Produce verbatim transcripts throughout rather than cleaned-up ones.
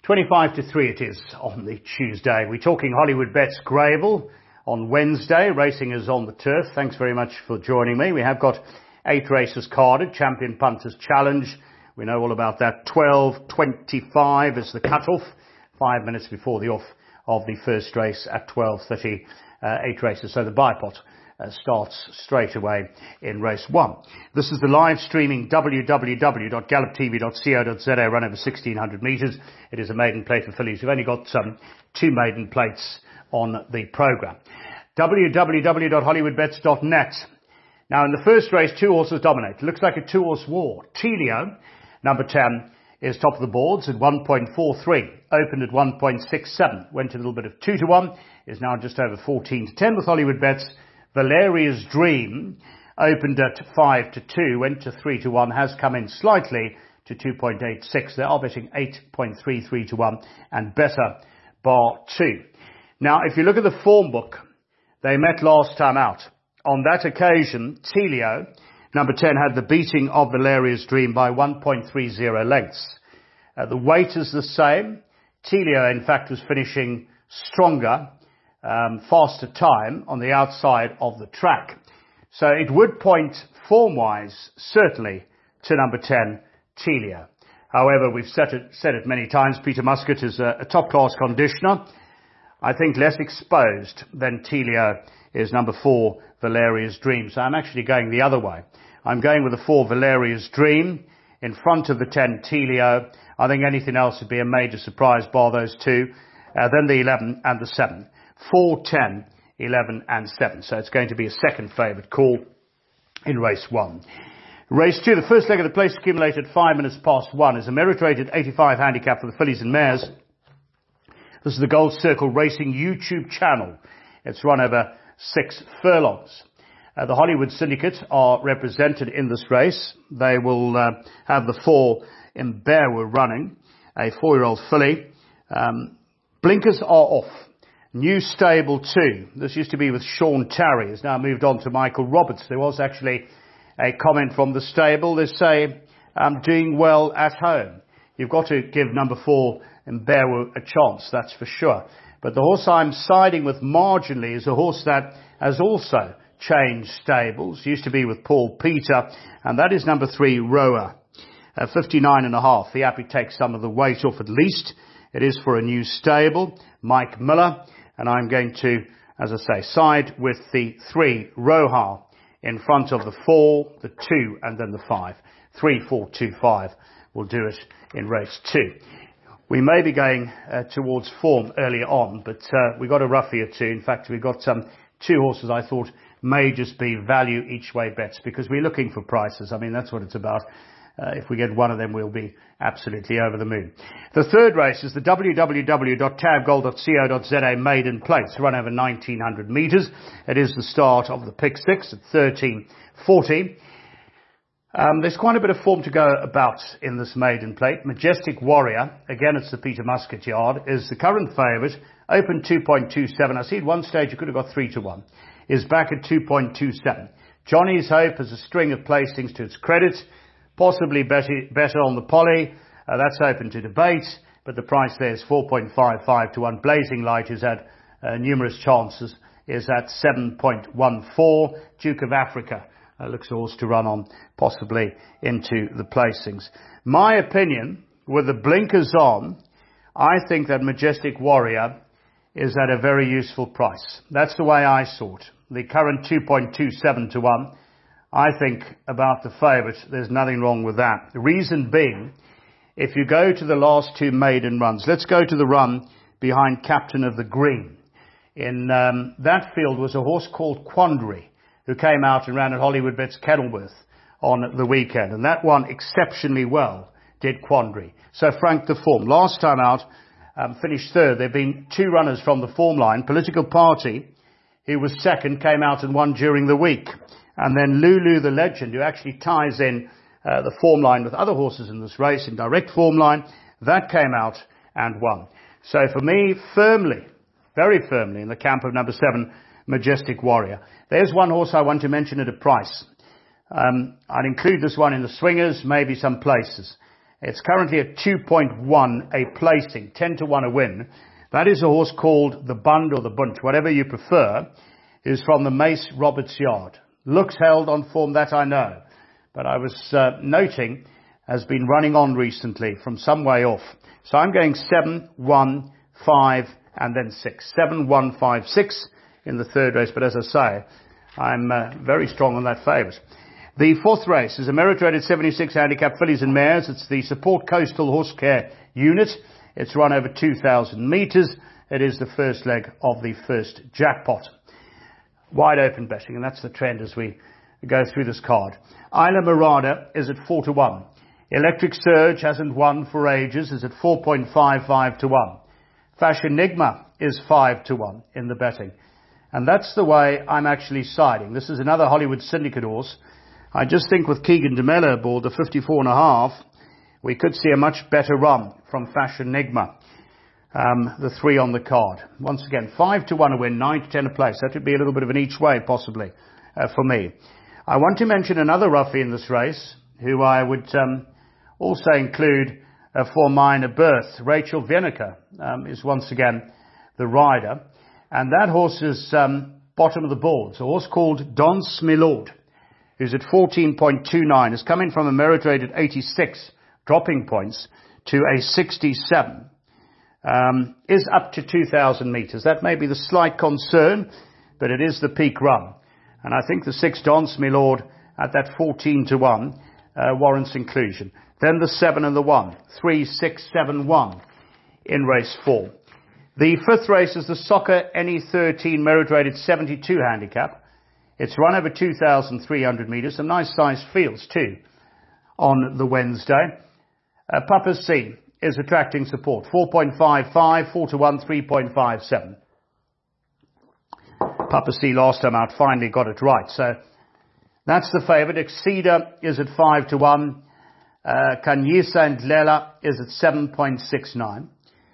twenty-five to three it is on the Tuesday. We're talking Hollywood Bets Greybull on Wednesday. Racing is on the turf. Thanks very much for joining me. We have got eight races carded. Champion Punters Challenge. We know all about that. twelve twenty-five is the cut-off. Five minutes before the off of the first race at twelve thirty. Uh, eight races. So the bipot uh, starts straight away in race one. This is the live streaming w w w dot gallop t v dot co dot z a, run over sixteen hundred metres. It is a maiden plate for fillies. We've only got um, two maiden plates on the programme. w w w dot hollywood bets dot net. Now in the first race, two horses dominate. It looks like a two-horse war. Telio, number ten, is top of the boards at one point four three. Opened at one point six seven. Went a little bit of two to one. Is now just over fourteen to ten with Hollywood Bets. Valeria's Dream opened at five to two. Went to three to one. Has come in slightly to two point eight six. They are betting eight point three three to one. And Better Bar two. Now, if you look at the form book, they met last time out. On that occasion, Telio, number ten, had the beating of Valeria's Dream by one point three zero lengths. Uh, the weight is the same. Telio, in fact, was finishing stronger, um, faster time on the outside of the track. So it would point form-wise, certainly, to number ten, Telio. However, we've said it, said it many times, Peter Muscat is a, a top-class conditioner. I think less exposed than Telio is number four, Valeria's Dream. So I'm actually going the other way. I'm going with the four, Valeria's Dream, in front of the ten, Telio. I think anything else would be a major surprise, bar those two. Uh, then the eleven and the seven. four, ten, eleven and seven. So it's going to be a second favourite call in race one. Race two, the first leg of the place accumulated five minutes past one, is a merit-rated eighty-five handicap for the fillies and mares. This is the Gold Circle Racing YouTube channel. It's run over six furlongs. Uh, the Hollywood Syndicate are represented in this race. They will uh, have the four Imberewa running, a four-year-old filly. Um, blinkers are off. New stable two. This used to be with Sean Tarry. Has now moved on to Michael Roberts. There was actually a comment from the stable. They say, I'm doing well at home. You've got to give number four Imberewa a chance, that's for sure. But the horse I'm siding with marginally is a horse that has also changed stables. Used to be with Paul Peter, and that is number three, Roa. Uh, fifty-nine and a half. The Appy takes some of the weight off at least. It is for a new stable, Mike Miller, and I'm going to, as I say, side with the three, Roha, in front of the four, the two, and then the five. Three, four, two, five will do it in race two. We may be going uh, towards form earlier on, but uh, we got a roughie or two. In fact, we got um, two horses I thought may just be value each way bets, because we're looking for prices. I mean, that's what it's about. Uh, if we get one of them, we'll be absolutely over the moon. The third race is the w w w dot tab gold dot co dot z a maiden plates, run over nineteen hundred metres. It is the start of the pick six at thirteen forty. Um, there's quite a bit of form to go about in this maiden plate. Majestic Warrior, again it's the Peter Muscat yard, is the current favourite. Open two point two seven. I see at one stage you could have got three to one. Is back at two point two seven. Johnny's Hope has a string of placings to its credit. Possibly better, better on the poly. Uh, that's open to debate. But the price there is four point five five to one. Blazing Light has had uh, numerous chances. Is at seven point one four. Duke of Africa uh, looks a horse to run on, possibly into the placings. My opinion, with the blinkers on, I think that Majestic Warrior is at a very useful price. That's the way I saw it. The current two point two seven to one. I think about the favourite, there's nothing wrong with that. The reason being, if you go to the last two maiden runs, let's go to the run behind Captain of the Green. In um, that field was a horse called Quandary, who came out and ran at Hollywood Bets Kenilworth on the weekend. And that won exceptionally well, did Quandary. So Frank the Form, last time out, um, finished third. There have been two runners from the form line. Political Party, who was second, came out and won during the week. And then Lulu the Legend, who actually ties in uh, the form line with other horses in this race, in direct form line, that came out and won. So for me, firmly, very firmly, in the camp of number seven, Majestic Warrior. There's one horse I want to mention at a price. Um, I'd include this one in the swingers, maybe some places. It's currently at two point one a placing, ten to one a win. That is a horse called the Bund or the Bunt, whatever you prefer, is from the Mace Roberts Yard. Looks held on form, that I know. But I was uh, noting has been running on recently from some way off. So I'm going seven, one, five, and then six. seven, one, five, six in the third race. But as I say, I'm uh, very strong on that favourite. The fourth race is a merit-rated seventy-six handicap fillies and mares. It's the Support Coastal Horse Care Unit. It's run over two thousand metres. It is the first leg of the first jackpot. Wide open betting, and that's the trend as we go through this card. Isla Mirada is at four to one. Electric Surge hasn't won for ages, is at four point five five to one. Fashionigma is five to one in the betting. And that's the way I'm actually siding. This is another Hollywood Syndicate horse. I just think with Keegan DeMella aboard the fifty-four and a half, we could see a much better run from Fashionigma. Um, the three on the card. Once again, five to one a win, nine to ten a place. That would be a little bit of an each way, possibly, uh, for me. I want to mention another roughie in this race, who I would um, also include uh, for mine a birth. Rachel Vienneker um, is once again the rider. And that horse is um, bottom of the board. It's a horse called Don Smilord, who's at fourteen point two nine. Has come in from a merit-rated eighty-six, dropping points to a sixty-seven. Um, is up to two thousand metres. That may be the slight concern, but it is the peak run. And I think the six Don Smilord at that fourteen to one uh, warrants inclusion. Then the seven and the one. three, six, seven, one in race four. The fifth race is the Soccer N E thirteen merit-rated seventy-two handicap. It's run over two thousand three hundred metres. Some nice sized fields too on the Wednesday. Uh, Papa C is attracting support. four point five five, four to one, three point five seven. Papa C last time out finally got it right. So that's the favourite. Exceeder is at five to one. Uh, Kanyisa and Lela is at seven point six nine.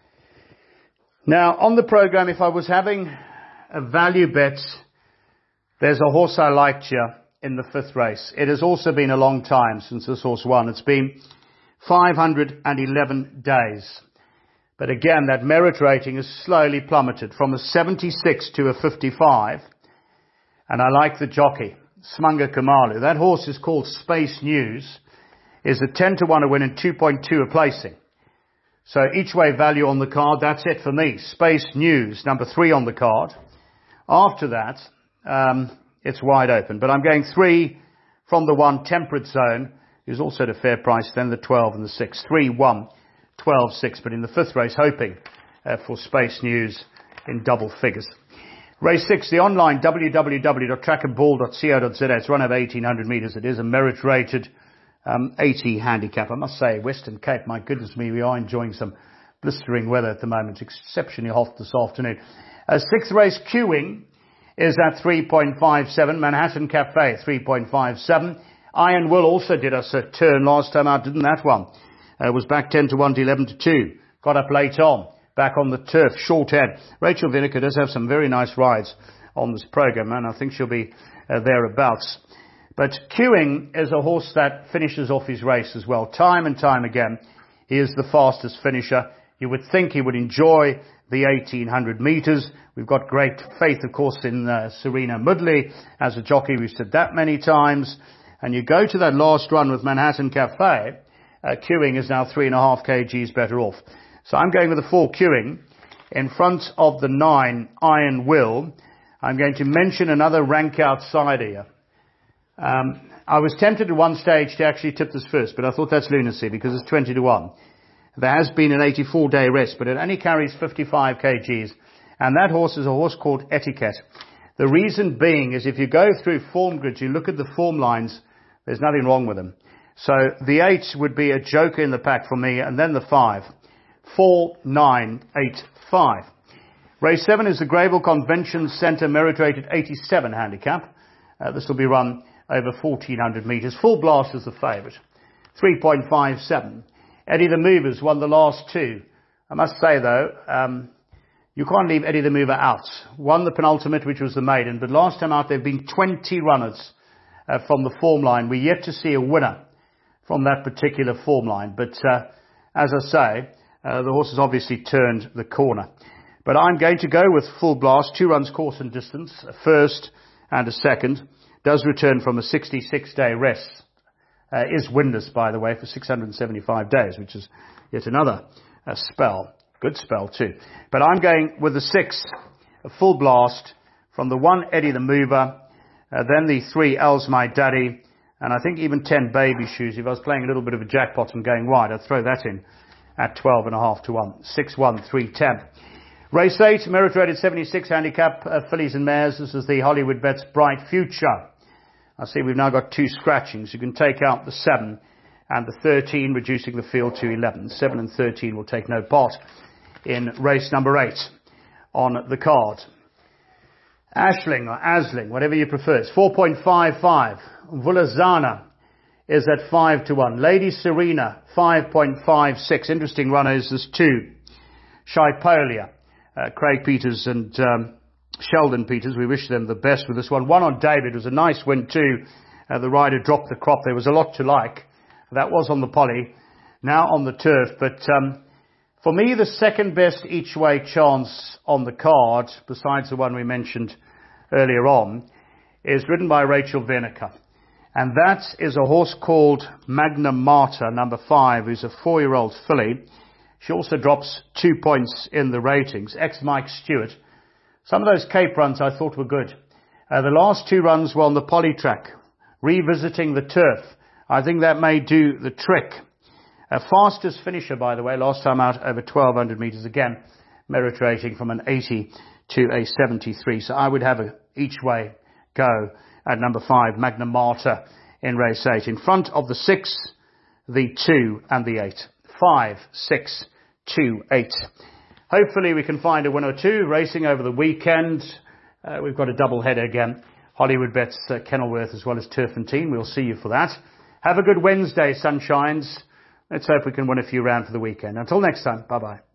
Now on the programme, if I was having a value bet, there's a horse I liked here in the fifth race. It has also been a long time since this horse won. It's been five hundred eleven days. But again, that merit rating has slowly plummeted from a seventy-six to a fifty-five. And I like the jockey, Smunga Kamalu. That horse is called Space News, is a ten to one a win and two point two a placing. So each way value on the card, that's it for me. Space News, number three on the card. After that, um, it's wide open. But I'm going three from the one, Temperate Zone, who's also at a fair price, then the twelve and the six. three, one, twelve, six. But in the fifth race, hoping uh, for Space News in double figures. Race six, the online w w w dot track and ball dot co dot z a. It's run over eighteen hundred metres. It is a merit-rated um, eighty handicap. I must say, Western Cape, my goodness me, we are enjoying some blistering weather at the moment. It's exceptionally hot this afternoon. Uh, sixth race, Queuing, is at three point five seven. Manhattan Cafe, three point five seven. Iron Will also did us a turn last time out, didn't that one? Uh, was back ten to one to eleven to two. Got up late on. Back on the turf, short head. Rachel Vienneker does have some very nice rides on this programme, and I think she'll be uh, thereabouts. But Queuing is a horse that finishes off his race as well. Time and time again, he is the fastest finisher. You would think he would enjoy the eighteen hundred metres. We've got great faith, of course, in uh, Serena Mudley as a jockey. We've said that many times. And you go to that last run with Manhattan Cafe, uh, Queuing is now three and a half kgs better off. So I'm going with the four Queuing in front of the nine Iron Will. I'm going to mention another rank outsider here. Um, I was tempted at one stage to actually tip this first, but I thought that's lunacy because it's twenty to one. There has been an eighty-four day rest, but it only carries fifty-five kgs. And that horse is a horse called Etiquette. The reason being is if you go through form grids, you look at the form lines, there's nothing wrong with them. So the eight would be a joker in the pack for me, and then the five. Four, nine, eight, five. Race seven is the Greyville Convention Centre merit-rated eighty-seven handicap. Uh, this will be run over fourteen hundred metres. Full Blast is the favourite. three point five seven. Eddie the Movers won the last two. I must say though, um, you can't leave Eddie the Mover out. Won the penultimate, which was the maiden, but last time out there have been twenty runners uh, from the form line. We're yet to see a winner from that particular form line. But uh, as I say, uh, the horse has obviously turned the corner. But I'm going to go with Full Blast, two runs course and distance, a first and a second. Does return from a sixty-six day rest. Uh, is winless, by the way, for six hundred seventy-five days, which is yet another uh, spell. Good spell too. But I'm going with the six, a Full Blast, from the one Eddie the Mover, uh, then the three El's My Daddy, and I think even ten Baby Shoes. If I was playing a little bit of a jackpot and going wide, I'd throw that in at twelve and a half to one. six, one, three, ten. Race eight, merit rated seventy-six handicap, uh, fillies and mares. This is the Hollywood Bets Bright Future. I see we've now got two scratchings. You can take out the seven and the thirteen, reducing the field to eleven. seven and thirteen will take no part in race number eight on the card. Ashling or Asling, whatever you prefer. It's four point five five. Vulazana is at five to one. Lady Serena, five point five six. Interesting runners, there's two. Shipolia, uh, Craig Peters and um, Sheldon Peters. We wish them the best with this one. One on David was a nice win too. Uh, the rider dropped the crop. There was a lot to like. That was on the poly, now on the turf. But um, for me, the second best each way chance on the card, besides the one we mentioned earlier on, is ridden by Rachel Vernica. And that is a horse called Magna Marta, number five, who's a four-year-old filly. She also drops two points in the ratings. Ex-Mike Stewart. Some of those Cape runs I thought were good. Uh, the last two runs were on the poly track, revisiting the turf. I think that may do the trick. A fastest finisher, by the way, last time out over twelve hundred metres. Again, merit rating from an eighty to a seventy-three. So I would have a each way go at number five, Magna Marta, in race eight. In front of the six, the two and the eight. Five, six, two, eight. Hopefully we can find a win or two racing over the weekend. Uh, we've got a double header again. Hollywood Bets uh, Kenilworth as well as Turfentine. We'll see you for that. Have a good Wednesday, sunshines. Let's hope we can win a few round for the weekend. Until next time, bye-bye.